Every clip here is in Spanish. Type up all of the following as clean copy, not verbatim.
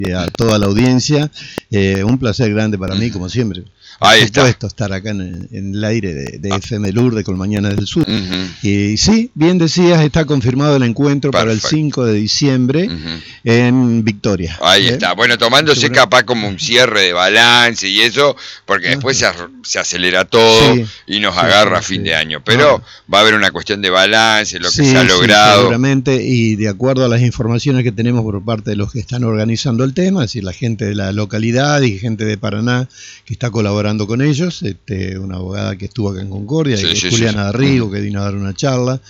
y a toda la audiencia. Un placer grande para mí, como siempre. Ahí Por está. supuesto, estar acá en el aire de FM Lourdes con Mañanas del Sur. Ujú. Y sí, bien decías, está confirmado el encuentro para el Perfecto. 5 de diciembre en Victoria. Ahí está. Bueno, tomándose Seguro. capaz como un cierre de balance y eso, porque después se acelera todo Sí, y nos sí, agarra a sí, fin sí. de año. Pero No. va a haber una cuestión de balance, lo que Sí, se ha sí, logrado. seguramente, y de acuerdo a las informaciones que tenemos por parte de los que están organizando el tema, es decir, la gente de la localidad y gente de Paraná que está colaborando con ellos, una abogada que estuvo acá en Concordia, Sí, que sí, es Juliana sí, sí. Darrigo, que vino a dar una charla,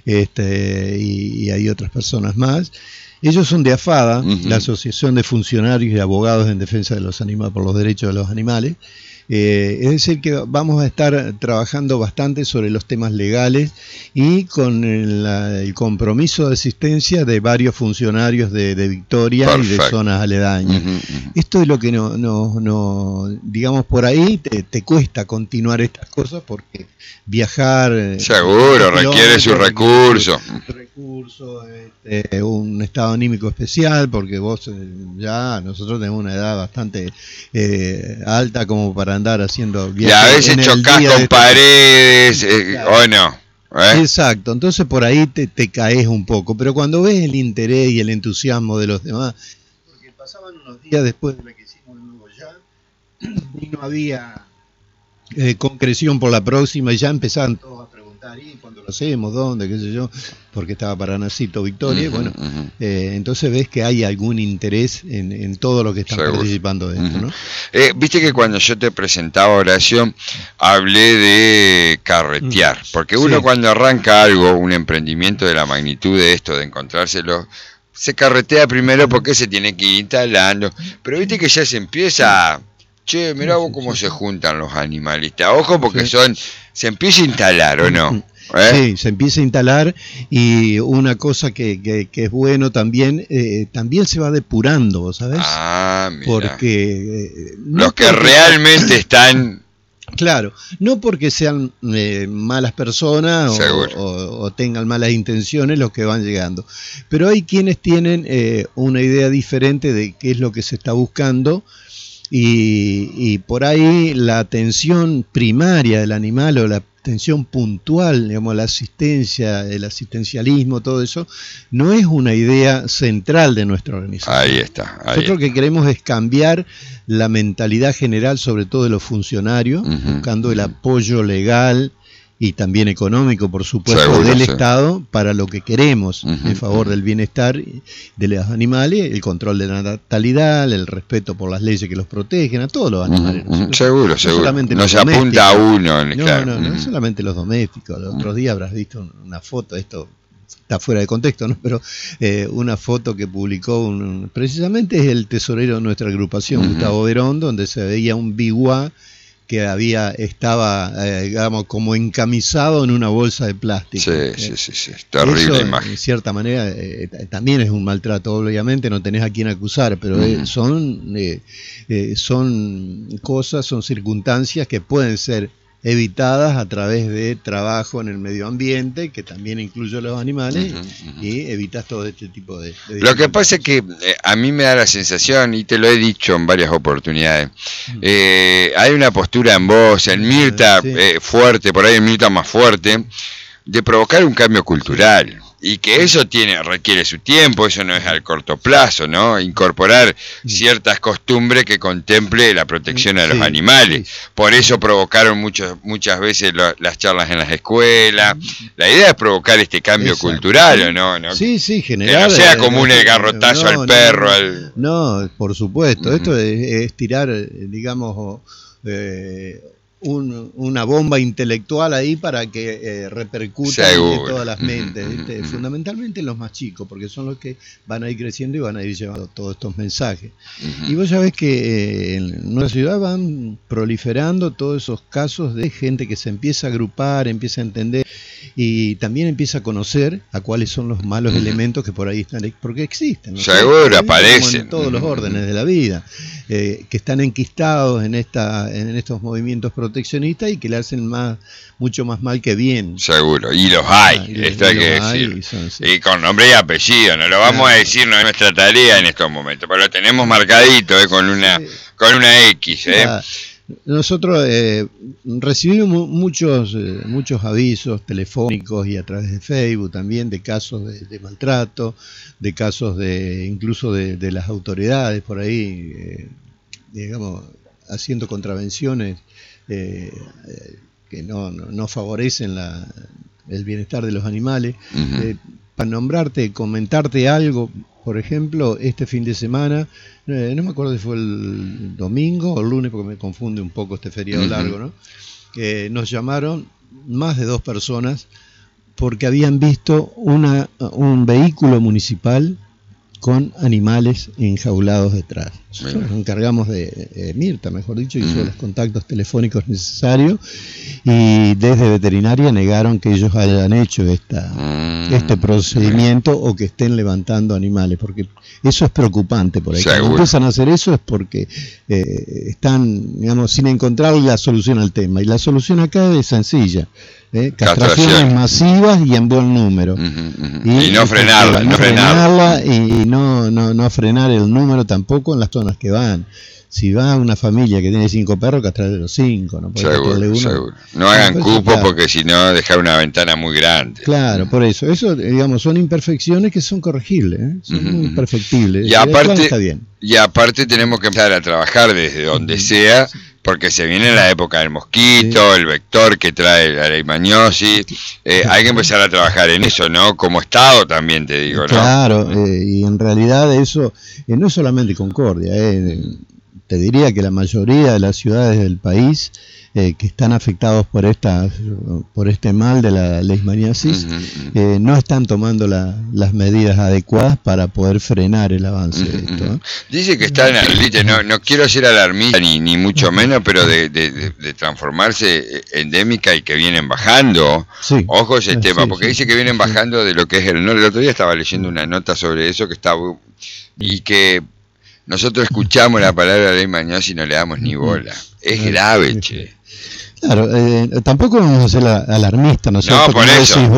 y hay otras personas más. Ellos son de AFADA, la Asociación de Funcionarios y Abogados en Defensa de los Animales, por los Derechos de los Animales. Es decir, que vamos a estar trabajando bastante sobre los temas legales y con el compromiso de asistencia de varios funcionarios de Victoria. Perfecto. Y de zonas aledañas. Esto es lo que digamos, por ahí te cuesta continuar estas cosas porque viajar... Seguro, requiere su recurso. Un estado anímico especial, porque nosotros tenemos una edad bastante alta como para andar haciendo viajes. Y a veces chocás con paredes, o no. Exacto, entonces por ahí te caes un poco, pero cuando ves el interés y el entusiasmo de los demás, porque pasaban unos días después de la que hicimos el nuevo ya, y no había concreción por la próxima, y ya empezaban todos a preguntar, ¿y cuándo lo hacemos? ¿Dónde? ¿Qué sé yo? Porque estaba Paranacito, Victoria, bueno, entonces ves que hay algún interés en todo lo que están participando de esto, ¿no? Viste que cuando yo te presentaba, Horacio, hablé de carretear, porque uno cuando arranca algo, un emprendimiento de la magnitud de esto, de encontrárselo, se carretea primero porque se tiene que ir instalando, pero viste que ya se empieza... Che, mirá vos cómo se juntan los animalistas. Ojo porque se empieza a instalar, ¿o no? Sí, se empieza a instalar, y una cosa que es bueno también, también se va depurando, ¿sabes? Ah, mira. Porque... los que realmente están... Claro, no porque sean malas personas o tengan malas intenciones los que van llegando, pero hay quienes tienen una idea diferente de qué es lo que se está buscando. Y por ahí la atención primaria del animal o la atención puntual, digamos, la asistencia, el asistencialismo, todo eso, no es una idea central de nuestra organización. Ahí está. Nosotros lo que queremos es cambiar la mentalidad general, sobre todo de los funcionarios, buscando el apoyo legal y también económico, por supuesto, del Estado para lo que queremos, en favor del bienestar de los animales, el control de la natalidad, el respeto por las leyes que los protegen, a todos los animales. Seguro. No se apunta a uno. No solamente los domésticos. Los otros días habrás visto una foto, esto está fuera de contexto, ¿no? Pero una foto que publicó precisamente es el tesorero de nuestra agrupación, Gustavo Verón, donde se veía un biwa que estaba, digamos, como encamisado en una bolsa de plástico. Sí. Terrible eso, imagen. En cierta manera, también es un maltrato, obviamente, no tenés a quién acusar, pero son cosas, son circunstancias que pueden ser evitadas a través de trabajo en el medio ambiente, que también incluye a los animales, y evitas todo este tipo de lo que pasa es que a mí me da la sensación, y te lo he dicho en varias oportunidades, hay una postura en vos, en Mirta, fuerte, por ahí en Mirta más fuerte, de provocar un cambio cultural. Y que eso requiere su tiempo, eso no es al corto plazo, ¿no? Incorporar ciertas costumbres que contemple la protección a los animales. Por eso provocaron muchas veces las charlas en las escuelas. La idea es provocar este cambio cultural, ¿o no? Sí, generar. Que no sea común el garrotazo al perro. No, por supuesto. Esto es tirar, digamos... una bomba intelectual ahí para que repercuta en todas las mentes, fundamentalmente en los más chicos, porque son los que van a ir creciendo y van a ir llevando todos estos mensajes. Y vos sabés que en nuestra ciudad van proliferando todos esos casos de gente que se empieza a agrupar, empieza a entender, y también empieza a conocer a cuáles son los malos elementos que por ahí están, porque existen, ¿no? Seguro, aparecen en todos los órdenes de la vida, que están enquistados en estos movimientos proteccionistas y que le hacen mucho más mal que bien. Seguro, y los hay, esto hay que decir. Y con nombre y apellido, no lo vamos a decir, no es nuestra tarea en estos momentos, pero lo tenemos marcadito con una X. Nosotros recibimos muchos avisos telefónicos y a través de Facebook también de casos de maltrato, de casos incluso de las autoridades por ahí, digamos, haciendo contravenciones que no favorecen el bienestar de los animales. Para comentarte algo, por ejemplo, este fin de semana, no me acuerdo si fue el domingo o el lunes, porque me confunde un poco este feriado largo, ¿no? Nos llamaron más de 2 personas porque habían visto un vehículo municipal con animales enjaulados detrás. Nosotros nos encargamos Mirta, mejor dicho, hizo los contactos telefónicos necesarios y desde veterinaria negaron que ellos hayan hecho este procedimiento o que estén levantando animales, porque eso es preocupante por ahí. Cuando empiezan a hacer eso es porque están, digamos, sin encontrar la solución al tema, y la solución acá es sencilla. Castraciones masivas y en buen número. Y no frenarla. Y no frenar el número tampoco en las zonas que van. Si va una familia que tiene 5 perros, castrarle los 5. No seguro. No hagan cupo porque si no, dejar una ventana muy grande. Claro, por eso, digamos, son imperfecciones que son corregibles, son muy perfectibles. Y aparte tenemos que empezar a trabajar desde donde sea, porque se viene la época del mosquito, el vector que trae la leishmaniosis, hay que empezar a trabajar en eso, ¿no? Como Estado también, te digo, ¿no? Claro, y en realidad eso no es solamente Concordia, te diría que la mayoría de las ciudades del país que están afectados por este mal de la leishmaniasis no están tomando las medidas adecuadas para poder frenar el avance de esto, ¿no? Dice que está en el no quiero ser alarmista ni mucho menos, pero de transformarse endémica y que vienen bajando. Ojo ese tema, porque dice que vienen bajando de lo que es el otro día estaba leyendo una nota sobre eso que está, y que nosotros escuchamos la palabra leishmaniasis y no le damos ni bola. Es grave, che. Claro, tampoco vamos a ser alarmistas, ¿no es cierto? No, por eso. Decís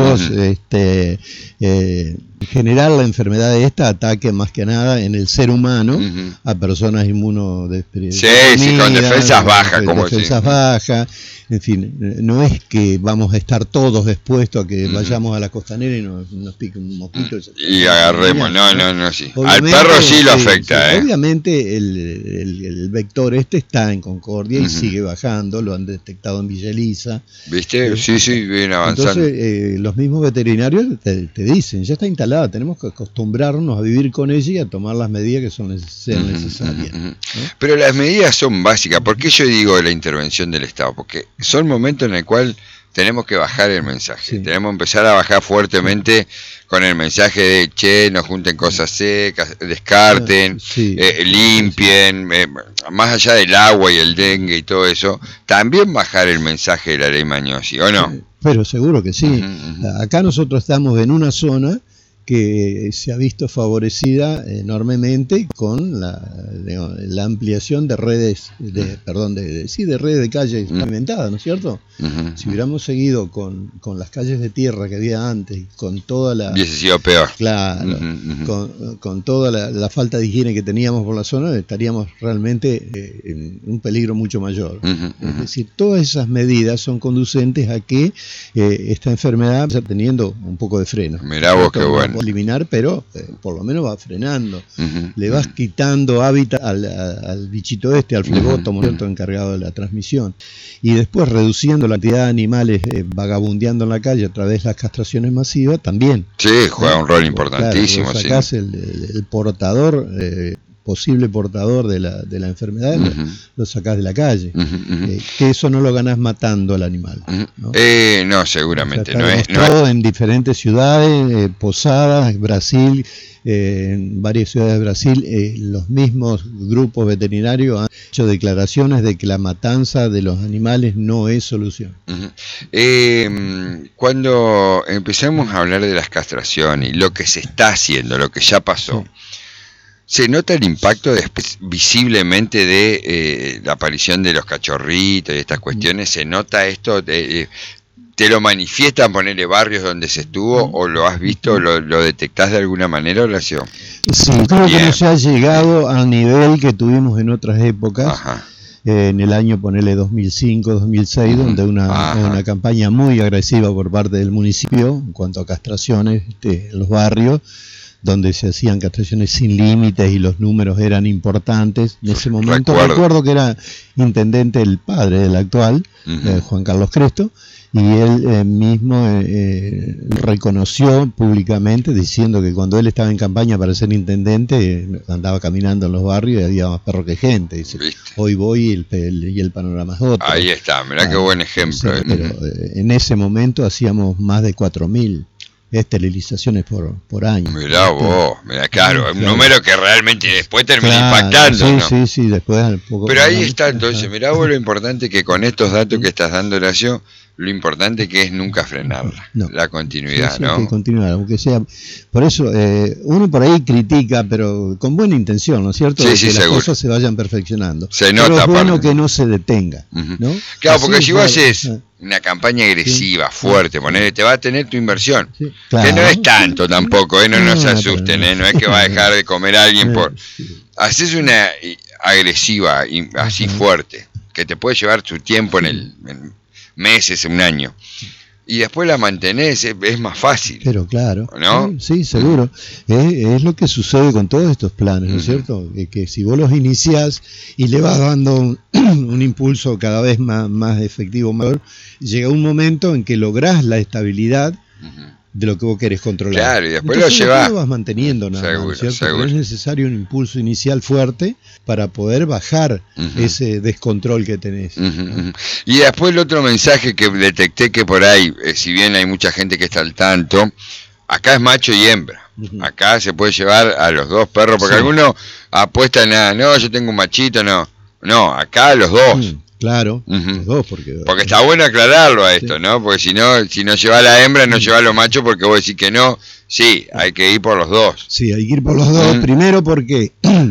vos, generar la enfermedad esta ataque más que nada en el ser humano a personas inmunodeprimidas. Sí, con defensas bajas, como defensas bajas. En fin, no es que vamos a estar todos expuestos a que vayamos a la costanera y nos pique un mosquito. Y agarremos, no, sí. Al perro sí lo afecta. Obviamente el vector está en Concordia y sigue bajando, lo han detectado en Villa Elisa. ¿Viste? Sí, viene avanzando. Entonces, los mismos veterinarios te dicen, ya está instalada, tenemos que acostumbrarnos a vivir con ella y a tomar las medidas que sean necesarias. ¿No? Pero las medidas son básicas. ¿Por qué yo digo la intervención del Estado? Porque son momentos en el cual tenemos que bajar el mensaje, tenemos que empezar a bajar fuertemente con el mensaje de no junten cosas secas, descarten, limpien, más allá del agua y el dengue y todo eso, también bajar el mensaje de la leishmaniosis, ¿o no? Pero seguro que sí. Acá nosotros estamos en una zona que se ha visto favorecida enormemente con la ampliación de redes de redes de calles pavimentadas, ¿no es cierto? Si hubiéramos seguido con las calles de tierra que había antes, con toda la... Hubiese sido peor. Claro, con toda la falta de higiene que teníamos por la zona, estaríamos realmente en un peligro mucho mayor. Es decir, todas esas medidas son conducentes a que esta enfermedad vaya teniendo un poco de freno. Mirá vos qué bueno. Eliminar, pero por lo menos va frenando. Le vas quitando hábitat al bichito al flebótomo, encargado de la transmisión, y después reduciendo la cantidad de animales vagabundeando en la calle a través de las castraciones masivas también. Sí, juega un rol importantísimo. Claro, sacás el portador posible portador de la enfermedad, lo sacás de la calle. Que eso no lo ganás matando al animal. ¿No? No, seguramente. O sea, no es en diferentes ciudades, Posadas, Brasil, en varias ciudades de Brasil, los mismos grupos veterinarios han hecho declaraciones de que la matanza de los animales no es solución. Cuando empezamos a hablar de las castraciones y lo que se está haciendo, lo que ya pasó, ¿se nota el impacto visiblemente de la aparición de los cachorritos y estas cuestiones? ¿Se nota esto? ¿Te lo manifiestan, ponerle barrios donde se estuvo, o lo has visto, lo detectás de alguna manera, Horacio? Sí, creo que no se ha llegado al nivel que tuvimos en otras épocas. En el año, ponele 2005, 2006, donde una campaña muy agresiva por parte del municipio en cuanto a castraciones en los barrios, donde se hacían castraciones sin límites y los números eran importantes. En ese momento recuerdo que era intendente el padre del actual, Juan Carlos Cresto, y él mismo reconoció públicamente, diciendo que cuando él estaba en campaña para ser intendente, andaba caminando en los barrios y había más perros que gente. Dice, hoy voy y el panorama es otro. Ahí está, mirá qué buen ejemplo. Pero en ese momento hacíamos más de 4.000 esterilizaciones por año. Mirá vos, mirá, claro, un número que realmente después termina impactando, ¿no? Sí, después un poco. Pero ahí está, entonces, mirá vos lo importante que con estos datos que estás dando, Horacio, lo importante que es nunca frenarla, la continuidad, ¿no? Que continuar, aunque sea. Por eso, uno por ahí critica, pero con buena intención, ¿no es cierto? Sí, que las cosas se vayan perfeccionando. Se nota, pero es bueno que no se detenga, ¿no? Claro, porque si vos haces una campaña agresiva, fuerte, ponele, te va a tener tu inversión, que no es tanto tampoco, no se asusten, no es que va a dejar de comer a alguien por... Haces una agresiva, así fuerte, que te puede llevar tu tiempo en meses, un año, y después la mantenés, es más fácil. Pero claro, ¿no? Sí, seguro. Es lo que sucede con todos estos planes, ¿no es cierto? Que si vos los iniciás y le vas dando un impulso cada vez más efectivo, mayor, llega un momento en que lográs la estabilidad de lo que vos querés controlar. Claro, y después entonces, lo llevás. Lo vas manteniendo, Seguro. Pero es necesario un impulso inicial fuerte para poder bajar ese descontrol que tenés. Y después el otro mensaje que detecté, que por ahí, si bien hay mucha gente que está al tanto, acá es macho y hembra. Acá se puede llevar a los dos perros, porque algunos apuestan a, no, yo tengo un machito, no, acá los dos. Claro, los dos, porque está bueno aclararlo a esto, ¿no? Porque si no lleva a la hembra, no lleva a los machos, porque vos decís que no, sí, hay que ir por los dos. Sí, hay que ir por los dos, primero porque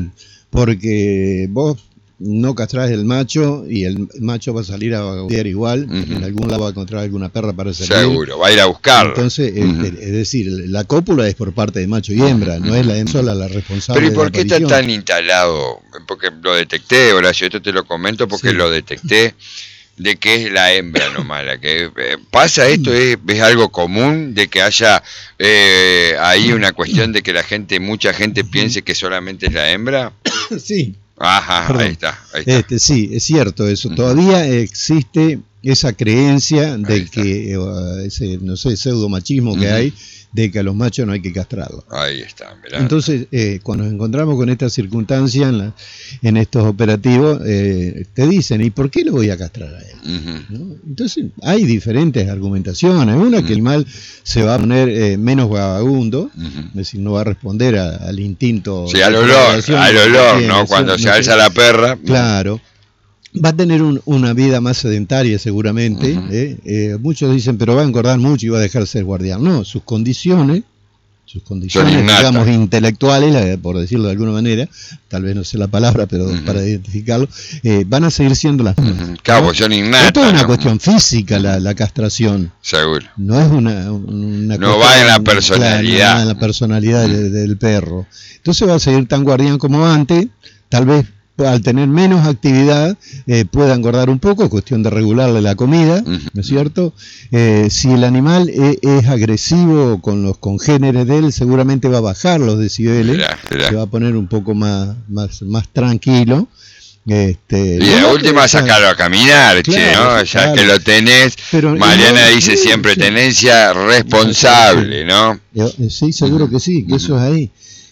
vos no castrás el macho y el macho va a salir a vaguear igual, en algún lado va a encontrar alguna perra para servir. Seguro, va a ir a buscarlo. Entonces, es decir, la cópula es por parte de macho y hembra, no es la hembra sola la responsable. Pero ¿y por qué está tan instalado? Porque lo detecté, Horacio, esto te lo comento porque lo detecté, de que es la hembra nomás la que pasa esto. ¿Es algo común de que haya ahí una cuestión de que mucha gente piense que solamente es la hembra? Sí. Ajá, ahí está. Sí, es cierto eso. Todavía existe esa creencia de que ese, no sé, pseudomachismo que hay, de que a los machos no hay que castrarlos. Ahí está, mirá. Entonces, cuando nos encontramos con esta circunstancia en estos operativos, te dicen, ¿y por qué lo voy a castrar a él? ¿No? Entonces, hay diferentes argumentaciones. Una, que el animal se va a poner menos vagabundo, es decir, no va a responder al instinto. Sí, al olor, ¿no? Cuando se alza la perra. Claro. Va a tener una vida más sedentaria seguramente. Muchos dicen, pero va a engordar mucho y va a dejar de ser guardián. No, sus condiciones, digamos, intelectuales, por decirlo de alguna manera, tal vez no sé la palabra, pero para identificarlo, van a seguir siendo las mismas. Claro, ¿no? Son innatas. Esto es una cuestión física, la castración. Seguro. No es una no va en la personalidad. Claro, no va en la personalidad del perro. Entonces va a seguir tan guardián como antes, tal vez al tener menos actividad pueda engordar un poco, cuestión de regularle la comida, ¿no es cierto? Si el animal es agresivo con los congéneres de él, seguramente va a bajar los decibeles, se va a poner un poco más tranquilo. Y de última sacarlo a caminar, claro, ¿no? Ya que lo tenés. Pero Mariana dice siempre tenencia responsable, ¿no? Sí, seguro que sí, que eso es ahí.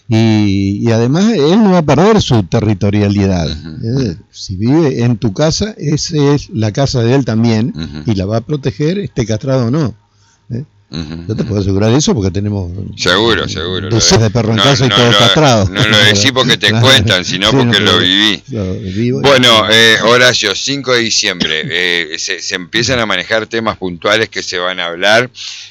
Y además él no va a perder su territorialidad. Si vive en tu casa, esa es la casa de él también, y la va a proteger, esté castrado o no. Yo te puedo asegurar eso porque tenemos seguro decenas de perros en casa y todos castrados. No lo decís porque te cuentan, sino sí, porque lo viví. Bueno, Horacio, 5 de diciembre, se empiezan a manejar temas puntuales que se van a hablar,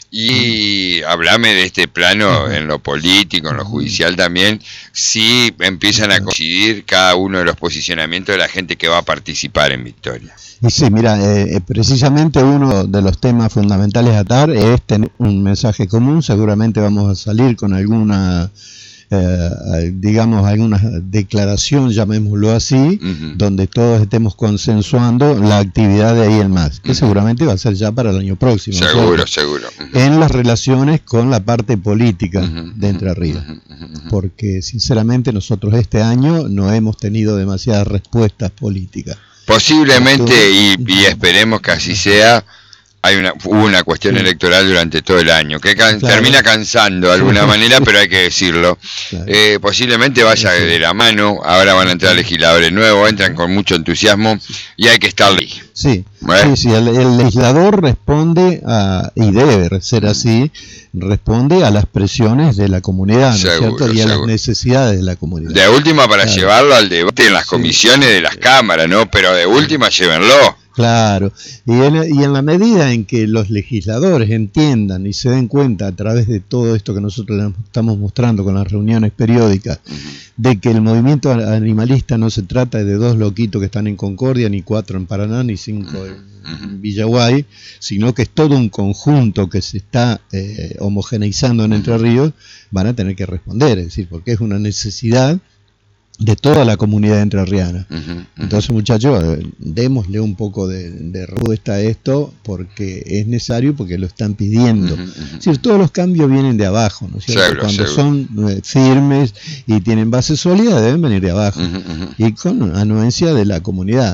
y hablame de este plano en lo político, en lo judicial también, si empiezan a coincidir cada uno de los posicionamientos de la gente que va a participar en Victoria. Y sí, mira, precisamente uno de los temas fundamentales a atar es tener un mensaje común. Seguramente vamos a salir con alguna, digamos, alguna declaración, llamémoslo así, donde todos estemos consensuando la actividad de ahí en más, que seguramente va a ser ya para el año próximo. Seguro. En las relaciones con la parte política de Entre Ríos. Porque, sinceramente, nosotros este año no hemos tenido demasiadas respuestas políticas. Posiblemente, y esperemos que así sea, hubo una cuestión electoral durante todo el año, que termina cansando de alguna manera, pero hay que decirlo. Posiblemente vaya de la mano, ahora van a entrar legisladores nuevos, entran con mucho entusiasmo, y hay que estar ahí. Sí, el legislador responde y debe ser así, responde a las presiones de la comunidad, ¿no es cierto? Y a las necesidades de la comunidad. De última, para llevarlo al debate en las comisiones de las cámaras, ¿no? Pero de última, llévenlo. Claro, y en la medida en que los legisladores entiendan y se den cuenta a través de todo esto que nosotros les estamos mostrando con las reuniones periódicas, de que el movimiento animalista no se trata de 2 loquitos que están en Concordia, ni 4 en Paraná, ni 5 en Villaguay, sino que es todo un conjunto que se está homogeneizando en Entre Ríos, van a tener que responder, es decir, porque es una necesidad de toda la comunidad entrerriana. Entonces, muchachos, démosle un poco de respuesta a esto, porque es necesario, porque lo están pidiendo. Es decir, todos los cambios vienen de abajo, ¿no es cierto? Cuando son firmes y tienen base sólida, deben venir de abajo, y con anuencia de la comunidad.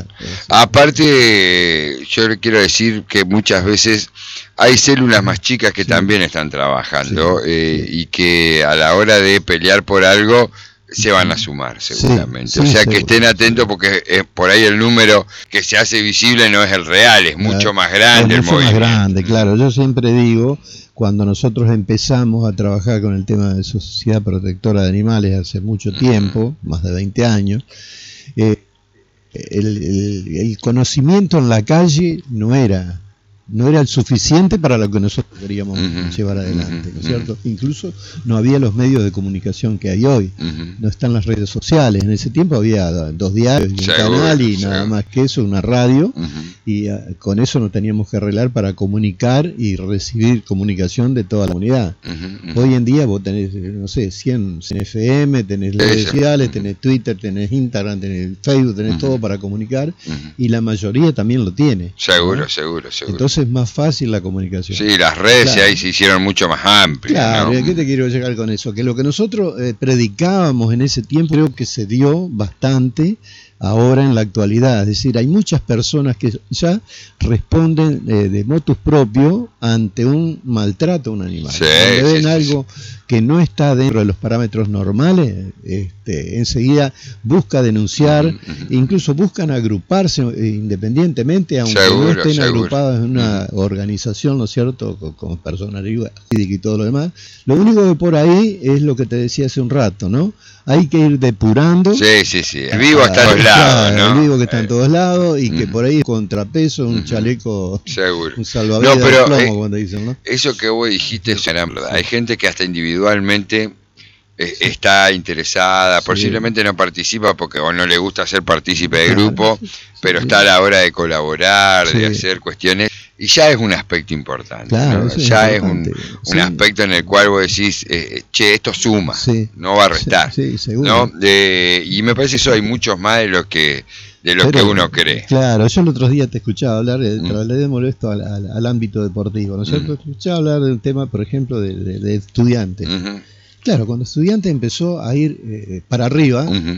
Aparte, yo le quiero decir que muchas veces hay células más chicas que también están trabajando, y que a la hora de pelear por algo se van a sumar seguramente, o sea que estén atentos, porque por ahí el número que se hace visible no es el real, es mucho más grande el movimiento. Más grande, claro. Yo siempre digo, cuando nosotros empezamos a trabajar con el tema de Sociedad Protectora de Animales hace mucho tiempo, más de 20 años, el conocimiento en la calle no era el suficiente para lo que nosotros queríamos llevar adelante, ¿no es cierto? Incluso no había los medios de comunicación que hay hoy, no están las redes sociales. En ese tiempo había 2 diarios y un canal y nada más que eso, una radio, y con eso nos teníamos que arreglar para comunicar y recibir comunicación de toda la comunidad. Hoy en día vos tenés, no sé, 100 FM, tenés redes sociales, tenés Twitter, tenés Instagram, tenés Facebook, tenés todo para comunicar, y la mayoría también lo tiene. Seguro. Entonces es más fácil la comunicación. Sí, las redes ahí se hicieron mucho más amplias. Claro, ¿no? ¿A qué te quiero llegar con eso? Que lo que nosotros predicábamos en ese tiempo creo que se dio bastante ahora en la actualidad. Es decir, hay muchas personas que ya responden de motus propio ante un maltrato a un animal. Cuando ven algo que no está dentro de los parámetros normales, enseguida busca denunciar, incluso buscan agruparse independientemente, aunque no estén agrupados en una organización, ¿no es cierto?, con personalidad jurídica y todo lo demás. Lo único que por ahí es lo que te decía hace un rato, ¿no? Hay que ir depurando. Sí. El vivo está en todos lados, ¿no? El vivo que está en todos lados, y que por ahí es contrapeso, un chaleco, un salvavidas de plomo, cuando dicen, ¿no? Eso que vos dijiste es una verdad. Hay gente que hasta individualmente está interesada, posiblemente no participa porque o no le gusta ser partícipe de grupo, pero está a la hora de colaborar, de hacer cuestiones, y ya es un aspecto importante, ¿no? Ya es un aspecto en el cual vos decís, esto suma, no va a restar, ¿no? Y me parece que eso hay muchos más de lo que uno cree. Claro, yo el otro día te escuchaba hablar, trasladámoslo esto al ámbito deportivo, ¿no es cierto? Escuchaba hablar del tema, por ejemplo, de estudiantes. Claro, cuando estudiante empezó a ir para arriba,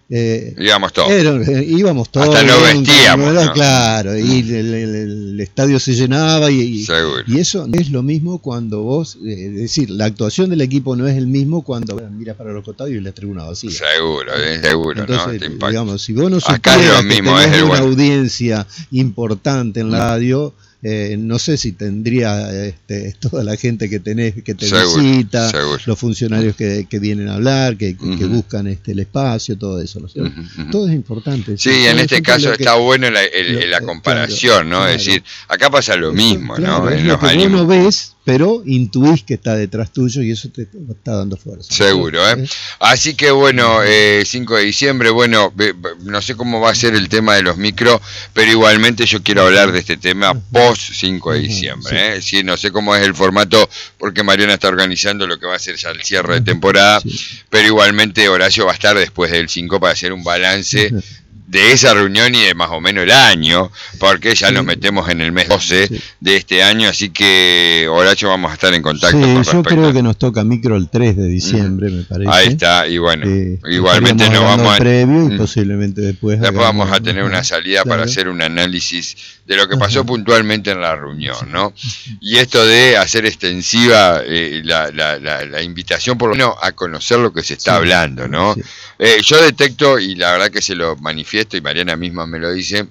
íbamos todos. Íbamos todos. Hasta nos vestíamos. ¿No? Claro, y el estadio se llegaba y eso es lo mismo cuando vos, es decir, la actuación del equipo no es el mismo cuando miras para los costados y la tribuna vacía. Seguro, entonces, ¿no? Digamos, si vos no acá es lo mismo, es una audiencia importante en la radio, no sé si tendría toda la gente que tenés, que te visita, los funcionarios que vienen a hablar, que buscan el espacio, todo eso, ¿no es cierto? Todo es importante. Sí, en este caso está bueno la comparación, ¿no? Claro. Es decir, acá pasa lo mismo, claro, ¿no? En los ánimos. Vos no ves, pero intuís que está detrás tuyo y eso te está dando fuerza. Seguro, ¿eh? Así que bueno, 5 de diciembre, bueno, no sé cómo va a ser el tema de los micros, pero igualmente yo quiero hablar de este tema post 5 de diciembre, ¿eh? Sí, no sé cómo es el formato, porque Mariana está organizando lo que va a ser ya el cierre de temporada, pero igualmente Horacio va a estar después del 5 para hacer un balance de esa reunión y de más o menos el año, porque ya nos metemos en el mes 12 de este año, así que Horacio vamos a estar en contacto con respecto. Yo creo que nos toca micro el 3 de diciembre, me parece. Ahí está, y bueno, igualmente nos vamos a... previo y posiblemente después vamos a tener una salida para hacer un análisis de lo que pasó puntualmente en la reunión, ¿no? Y esto de hacer extensiva la invitación, por lo menos, a conocer lo que se está hablando, ¿no? Yo detecto, y la verdad que se lo manifiesto, y Mariana misma me lo dice,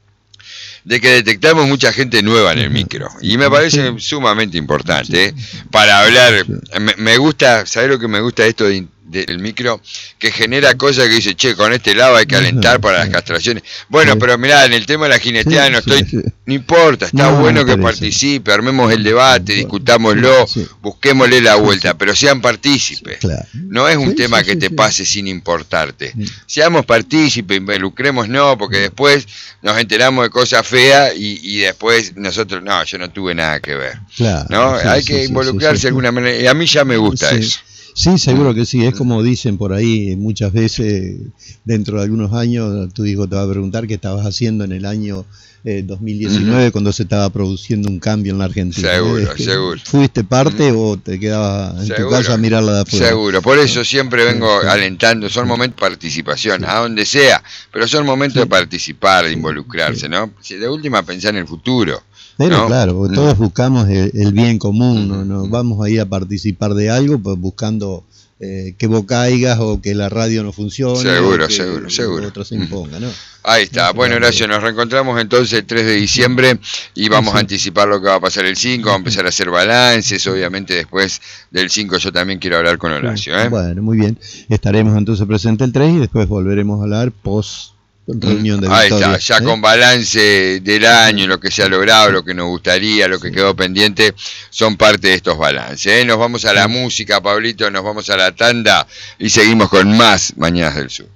de que detectamos mucha gente nueva en el micro, y me parece sumamente importante, para hablar. Me gusta, ¿sabés lo que me gusta de esto del micro? Que genera cosas que dice, che, con este lado hay que alentar para las castraciones. Bueno, pero mirá, en el tema de la jineteada no importa, está bueno que participe, armemos el debate, discutámoslo, busquémosle la vuelta, pero sean partícipes. No es un tema que te pase sin importarte. Seamos partícipes, involucrémonos, porque después nos enteramos de cosas feas y después nosotros, no, yo no tuve nada que ver. ¿No? Hay que involucrarse de alguna manera, y a mí ya me gusta eso. Sí, seguro que sí. Es como dicen por ahí muchas veces, dentro de algunos años, tu hijo te va a preguntar qué estabas haciendo en el año 2019 cuando se estaba produciendo un cambio en la Argentina. Seguro. ¿Fuiste parte o te quedabas en tu casa a mirarla de afuera? Seguro, por eso siempre vengo alentando, son momentos de participación, a donde sea, pero son momentos de participar, de involucrarse, ¿no? De última, pensar en el futuro. Pero claro, porque todos buscamos el bien común, no vamos a ir a participar de algo pues buscando que vos caigas o que la radio no funcione. Seguro. Otro se imponga, ¿no? Ahí está. Bueno, Horacio, nos reencontramos entonces el 3 de diciembre y vamos a anticipar lo que va a pasar el 5, vamos a empezar a hacer balances, obviamente después del 5 yo también quiero hablar con Horacio. Bueno, muy bien. Estaremos entonces presentes el 3 y después volveremos a hablar post reunión de Ahí está, ya con balance del año, lo que se ha logrado, lo que nos gustaría, lo que quedó pendiente, son parte de estos balances. Nos vamos a la música, Pablito, nos vamos a la tanda y seguimos con más Mañanas del Sur.